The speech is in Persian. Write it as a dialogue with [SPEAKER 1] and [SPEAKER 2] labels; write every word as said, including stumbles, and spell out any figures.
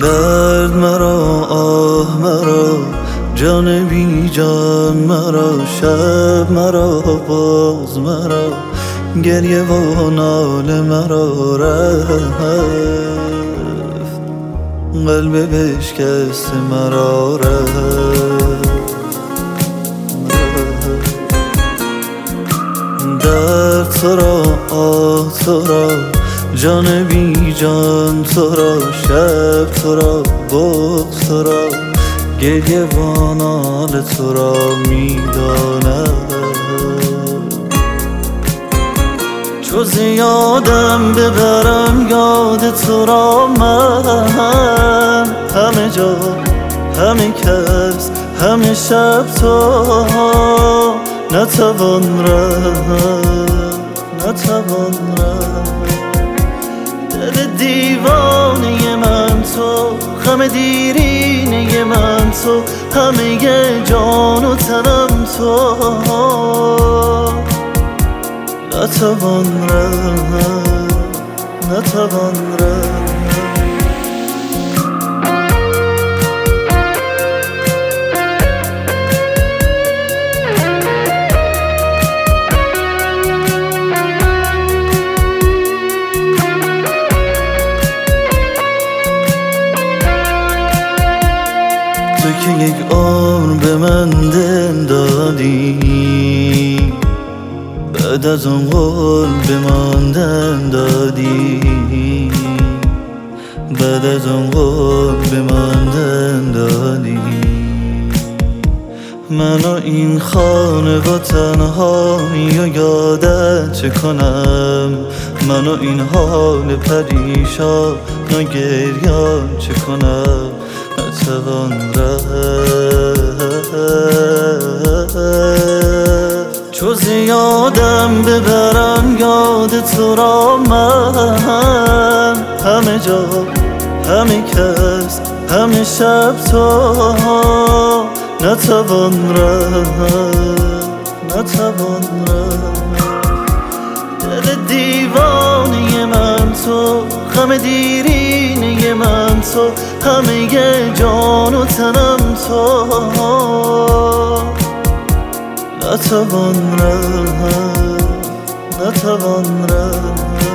[SPEAKER 1] درد مرا، آه مرا، جان بی جان مرا، شب مرا، باز مرا، گریه و ناله مرا رفت، قلب بشکست مرا رفت. درد تو را، آه تو را، جان بی جان تو را، شب تو را، بغض تو را، گریه و ناله تو را میداند. چو زیادم ببرم یاد تو را من، همه جا، همه کس، همه شب تو نتوان رفت، نتوان رفت. دل دیوانه من تو، غم دیرینه من تو، همه جان و تنم تو، نتوان رفت، نتوان رفت. تو که یک عمر به من دل دادی، بعد از اون قول بماندن دادی، بعد از اون قول بماندن دادی. من و این خانه و تنهایی و یادت چه کنم، من و این حال پریشان و گریان چه کنم. نتوان رفت چو زیادم ببرم یاد تو را من، همه جا، همه کس، همه شب تو نتوان رفت، نتوان رفت. دل دیوانه من تو، غم دیرینه من تو، همه جان و تنم تو، نتوان رفت، نتوان رفت.